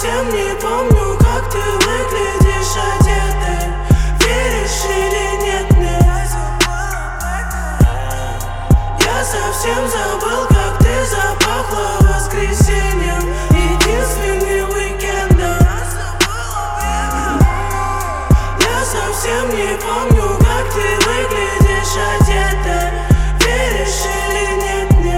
совсем не помню, как ты выглядишь одетой. Веришь или нет мне? Я совсем забыл, как ты запахла воскресеньем, единственным уикендом. Я совсем не помню, как ты выглядишь одетой. Веришь или нет мне?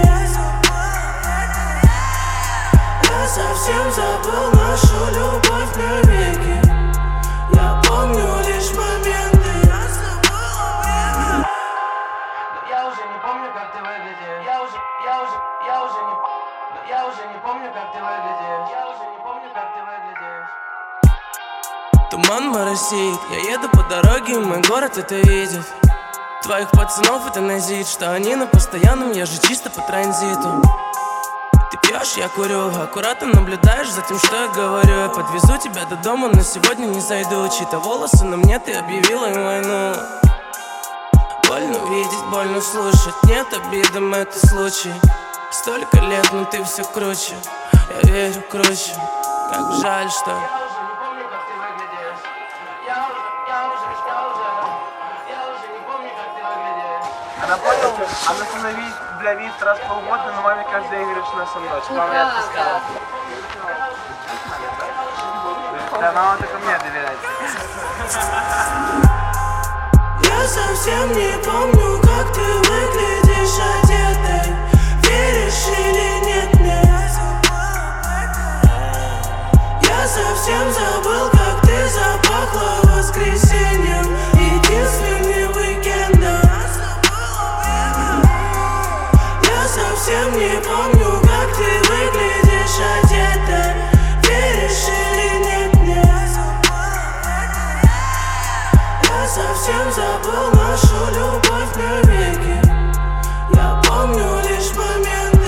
Я совсем забыл нашу любовь навеки. Я помню лишь моменты. Я уже не помню, как ты выглядишь. Я уже не помню, как ты выглядишь. Я уже не помню, как ты выглядишь. Туман моросит, я еду по дороге, и мой город это видит. Твоих пацанов это назит, что они на постоянном, я же чисто по транзиту. Ты пьешь, я курю, аккуратно наблюдаешь за тем, что я говорю. Я подвезу тебя до дома, но сегодня не зайду. Чьи-то волосы на мне, ты объявила им войну. Больно видеть, больно слушать, нет обидам, это случай. Столько лет, но ты все круче, я верю круче. Как жаль, что... Я уже не помню, как ты выглядишь. Я уже не помню, как ты выглядишь. Она поняла, она становилась для вид раз в полгода, но маме каждый день говорит, что она со мной. Мама я отпускала. Да, мама только мне доверяет. Я совсем не помню, как ты выглядишь одетой. Веришь или нет мне? Я совсем забыл, как ты запахла воскресеньем, единственным уикендом. Я совсем не помню, как ты выглядишь одетой. Веришь или нет мне? Я совсем забыл нашу любовь навеки. Я помню лишь моменты.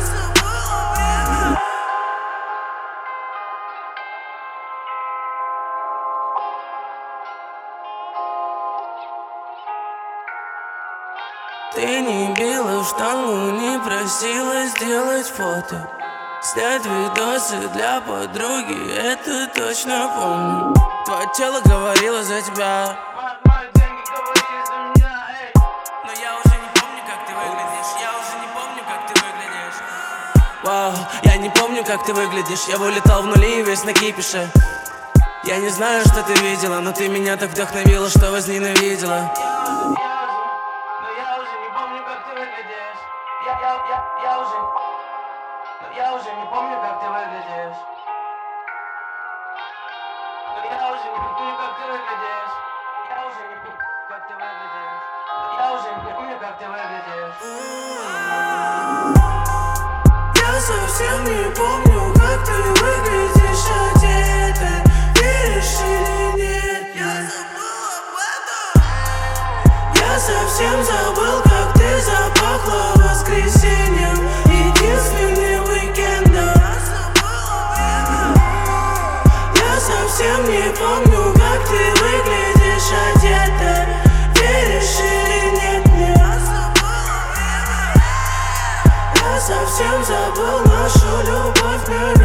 Ты не била в штангу, не просила сделать фото, снять видосы для подруги, это точно помню. Твое тело говорило за тебя, Мои деньги говорили за меня, эй. но я уже не помню, как ты выглядишь. Я уже не помню, как ты выглядишь. Вау, я не помню, как ты выглядишь. Я вылетал в нули и весь на кипише. Я не знаю, что ты видела, но ты меня так вдохновила, что возненавидела. Я уже не помню, как ты выглядишь. Я уже не помню, как ты выглядишь. Я уже не помню, как ты выглядишь. Я уже не помню, как ты выглядишь. Я совсем не помню, как ты выглядишь одетой. Веришь или нет? Я забыл об этом. Я совсем забыл, как ты запахла воскресеньем, единственным уикендом. Я совсем не помню, как ты выглядишь одетой. Веришь или нет мне? Я совсем забыл нашу любовь навеки.